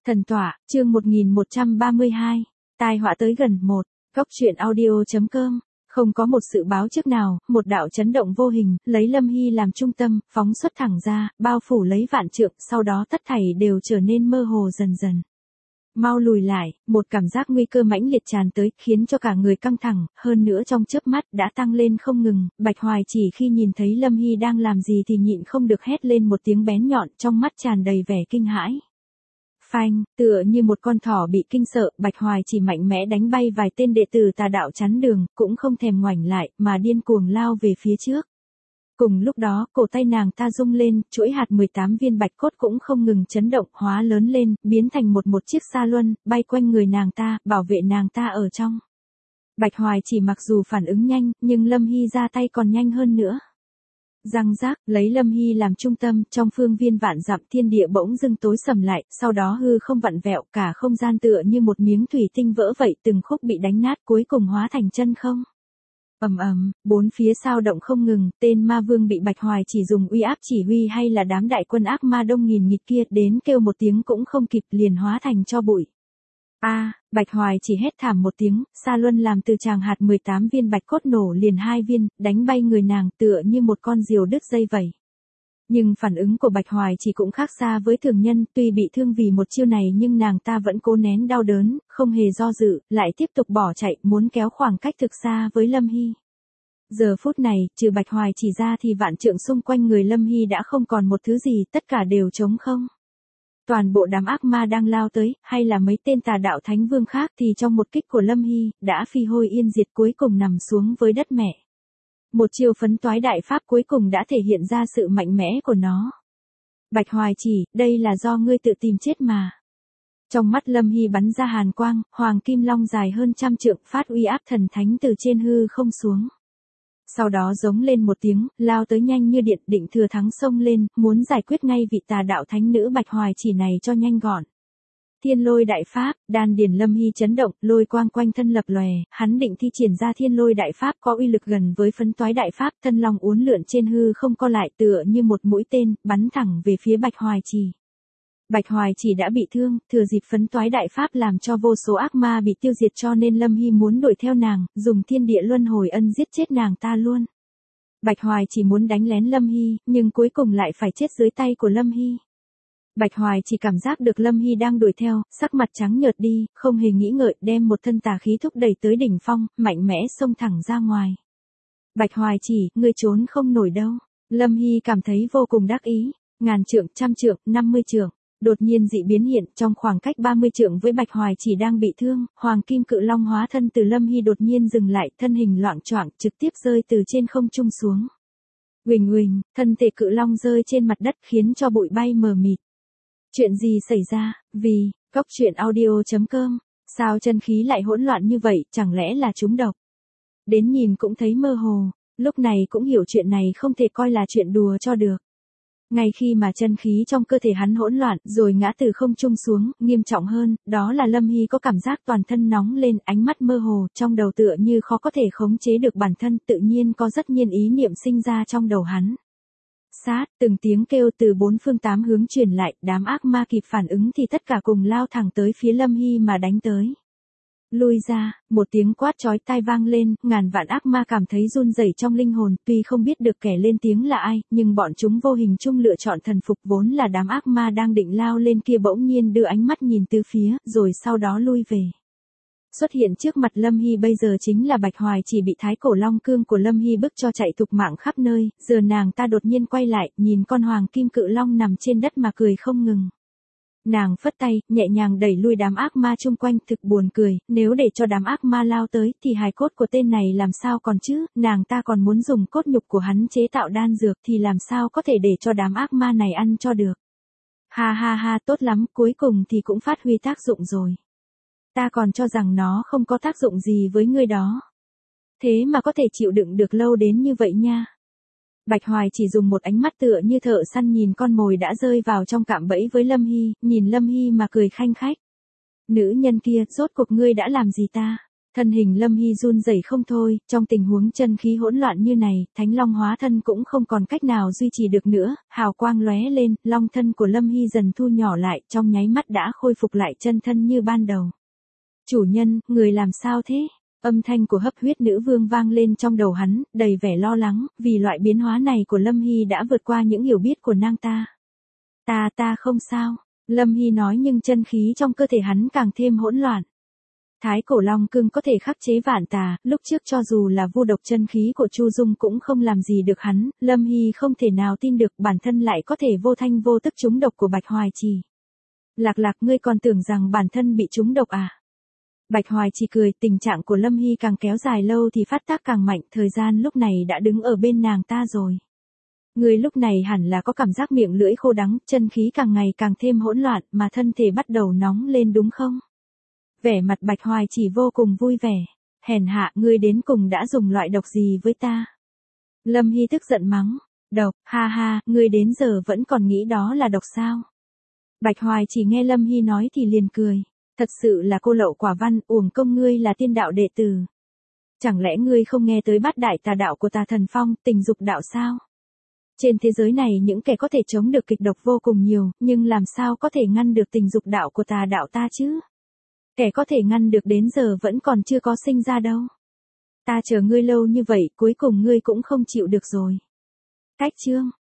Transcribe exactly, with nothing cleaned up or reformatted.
Thần tọa, chương một nghìn một trăm ba mươi hai. Tai họa tới gần một. Góc truyện audio chấm com. Không có một sự báo trước nào, một đạo chấn động vô hình, lấy Lâm Hy làm trung tâm, phóng xuất thẳng ra, bao phủ lấy vạn trượng, sau đó tất thảy đều trở nên mơ hồ dần dần. Mau lùi lại, một cảm giác nguy cơ mãnh liệt tràn tới, khiến cho cả người căng thẳng, hơn nữa trong chớp mắt đã tăng lên không ngừng. Bạch Hoài chỉ khi nhìn thấy Lâm Hy đang làm gì thì nhịn không được hét lên một tiếng bén nhọn, trong mắt tràn đầy vẻ kinh hãi. Phanh, tựa như một con thỏ bị kinh sợ, Bạch Hoài chỉ mạnh mẽ đánh bay vài tên đệ tử tà đạo chắn đường, cũng không thèm ngoảnh lại, mà điên cuồng lao về phía trước. Cùng lúc đó, cổ tay nàng ta rung lên, chuỗi hạt mười tám viên bạch cốt cũng không ngừng chấn động, hóa lớn lên, biến thành một một chiếc sa luân, bay quanh người nàng ta, bảo vệ nàng ta ở trong. Bạch Hoài chỉ mặc dù phản ứng nhanh, nhưng Lâm Hy ra tay còn nhanh hơn nữa. Răng rác, lấy Lâm Hy làm trung tâm, trong phương viên vạn dặm thiên địa bỗng dưng tối sầm lại, sau đó hư không vặn vẹo, cả không gian tựa như một miếng thủy tinh vỡ vậy, từng khúc bị đánh nát cuối cùng hóa thành chân không. Ầm ầm, bốn phía sao động không ngừng, tên ma vương bị Bạch Hoài chỉ dùng uy áp chỉ huy hay là đám đại quân ác ma đông nghìn nghịt kia đến kêu một tiếng cũng không kịp liền hóa thành tro bụi. A, à, Bạch Hoài chỉ hét thảm một tiếng, sa luân làm từ tràng hạt mười tám viên bạch cốt nổ liền hai viên, đánh bay người nàng tựa như một con diều đứt dây vậy. Nhưng phản ứng của Bạch Hoài chỉ cũng khác xa với thường nhân, tuy bị thương vì một chiêu này nhưng nàng ta vẫn cố nén đau đớn, không hề do dự, lại tiếp tục bỏ chạy, muốn kéo khoảng cách thực xa với Lâm Hy. Giờ phút này, trừ Bạch Hoài chỉ ra thì vạn trượng xung quanh người Lâm Hy đã không còn một thứ gì, tất cả đều trống không. Toàn bộ đám ác ma đang lao tới, hay là mấy tên tà đạo thánh vương khác thì trong một kích của Lâm Hy, đã phi hôi yên diệt cuối cùng nằm xuống với đất mẹ. Một chiêu phấn toái đại pháp cuối cùng đã thể hiện ra sự mạnh mẽ của nó. Bạch Hoài chỉ, đây là do ngươi tự tìm chết mà. Trong mắt Lâm Hy bắn ra hàn quang, hoàng kim long dài hơn trăm trượng phát uy áp thần thánh từ trên hư không xuống. Sau đó giống lên một tiếng, lao tới nhanh như điện, định thừa thắng xông lên, muốn giải quyết ngay vị tà đạo thánh nữ Bạch Hoài chỉ này cho nhanh gọn. Thiên lôi đại pháp, đan điền Lâm Hy chấn động, lôi quang quanh thân lập lòe, hắn định thi triển ra thiên lôi đại pháp có uy lực gần với phấn toái đại pháp, thân long uốn lượn trên hư không co lại tựa như một mũi tên, bắn thẳng về phía Bạch Hoài chỉ. Bạch Hoài chỉ đã bị thương, thừa dịp phấn toái đại pháp làm cho vô số ác ma bị tiêu diệt cho nên Lâm Hy muốn đuổi theo nàng, dùng thiên địa luân hồi ân giết chết nàng ta luôn. Bạch Hoài chỉ muốn đánh lén Lâm Hy, nhưng cuối cùng lại phải chết dưới tay của Lâm Hy. Bạch Hoài chỉ cảm giác được Lâm Hy đang đuổi theo, sắc mặt trắng nhợt đi, không hề nghĩ ngợi đem một thân tà khí thúc đẩy tới đỉnh phong, mạnh mẽ xông thẳng ra ngoài. Bạch Hoài chỉ, ngươi trốn không nổi đâu. Lâm Hy cảm thấy vô cùng đắc ý, ngàn trượng, trăm trượng, năm mươi trượng. Đột nhiên dị biến hiện, trong khoảng cách ba mươi trượng với Bạch Hoài chỉ đang bị thương, hoàng kim cự long hóa thân từ Lâm Hy đột nhiên dừng lại, thân hình loạng choạng, trực tiếp rơi từ trên không trung xuống. Uỳnh uỳnh, thân thể cự long rơi trên mặt đất khiến cho bụi bay mờ mịt. Chuyện gì xảy ra? Vì, góc truyện audio chấm com, sao chân khí lại hỗn loạn như vậy, chẳng lẽ là trúng độc? Đến nhìn cũng thấy mơ hồ, lúc này cũng hiểu chuyện này không thể coi là chuyện đùa cho được. Ngay khi mà chân khí trong cơ thể hắn hỗn loạn, rồi ngã từ không trung xuống, nghiêm trọng hơn, đó là Lâm Hy có cảm giác toàn thân nóng lên, ánh mắt mơ hồ, trong đầu tựa như khó có thể khống chế được bản thân, tự nhiên có rất nhiên ý niệm sinh ra trong đầu hắn. Sát, từng tiếng kêu từ bốn phương tám hướng truyền lại, đám ác ma kịp phản ứng thì tất cả cùng lao thẳng tới phía Lâm Hy mà đánh tới. Lui ra, một tiếng quát chói tai vang lên, ngàn vạn ác ma cảm thấy run rẩy trong linh hồn, tuy không biết được kẻ lên tiếng là ai, nhưng bọn chúng vô hình chung lựa chọn thần phục, vốn là đám ác ma đang định lao lên kia bỗng nhiên đưa ánh mắt nhìn từ phía, rồi sau đó lui về. Xuất hiện trước mặt Lâm Hy bây giờ chính là Bạch Hoài chỉ bị thái cổ long cương của Lâm Hy bức cho chạy thục mạng khắp nơi, giờ nàng ta đột nhiên quay lại, nhìn con hoàng kim cự long nằm trên đất mà cười không ngừng. Nàng phất tay, nhẹ nhàng đẩy lui đám ác ma chung quanh, thực buồn cười, nếu để cho đám ác ma lao tới thì hài cốt của tên này làm sao còn chứ, nàng ta còn muốn dùng cốt nhục của hắn chế tạo đan dược thì làm sao có thể để cho đám ác ma này ăn cho được. Ha ha ha, tốt lắm, cuối cùng thì cũng phát huy tác dụng rồi. Ta còn cho rằng nó không có tác dụng gì với ngươi đó. Thế mà có thể chịu đựng được lâu đến như vậy nha. Bạch Hoài chỉ dùng một ánh mắt tựa như thợ săn nhìn con mồi đã rơi vào trong cạm bẫy với Lâm Hy, nhìn Lâm Hy mà cười khanh khách. Nữ nhân kia, rốt cuộc ngươi đã làm gì ta? Thân hình Lâm Hy run rẩy không thôi, trong tình huống chân khí hỗn loạn như này, Thánh Long hóa thân cũng không còn cách nào duy trì được nữa, hào quang lóe lên, long thân của Lâm Hy dần thu nhỏ lại, trong nháy mắt đã khôi phục lại chân thân như ban đầu. Chủ nhân, người làm sao thế? Âm thanh của hấp huyết nữ vương vang lên trong đầu hắn, đầy vẻ lo lắng, vì loại biến hóa này của Lâm Hy đã vượt qua những hiểu biết của nàng ta. Ta ta không sao, Lâm Hy nói nhưng chân khí trong cơ thể hắn càng thêm hỗn loạn. Thái cổ long cương có thể khắc chế vạn tà, lúc trước cho dù là vu độc chân khí của Chu Dung cũng không làm gì được hắn, Lâm Hy không thể nào tin được bản thân lại có thể vô thanh vô tức trúng độc của Bạch Hoài Trì. Lạc Lạc, ngươi còn tưởng rằng bản thân bị trúng độc à? Bạch Hoài Trì cười, tình trạng của Lâm Hy càng kéo dài lâu thì phát tác càng mạnh, thời gian lúc này đã đứng ở bên nàng ta rồi. Ngươi lúc này hẳn là có cảm giác miệng lưỡi khô đắng, chân khí càng ngày càng thêm hỗn loạn, mà thân thể bắt đầu nóng lên đúng không? Vẻ mặt Bạch Hoài Chỉ vô cùng vui vẻ. Hèn hạ, ngươi đến cùng đã dùng loại độc gì với ta? Lâm Hy tức giận mắng. Độc, ha ha, ngươi đến giờ vẫn còn nghĩ đó là độc sao? Bạch Hoài Chỉ nghe Lâm Hy nói thì liền cười. Thật sự là cô lậu quả văn, uổng công ngươi là tiên đạo đệ tử. Chẳng lẽ ngươi không nghe tới bát đại tà đạo của Tà Thần Phong, tình dục đạo sao? Trên thế giới này những kẻ có thể chống được kịch độc vô cùng nhiều, nhưng làm sao có thể ngăn được tình dục đạo của tà đạo ta chứ? Kẻ có thể ngăn được đến giờ vẫn còn chưa có sinh ra đâu. Ta chờ ngươi lâu như vậy, cuối cùng ngươi cũng không chịu được rồi. Cách chương.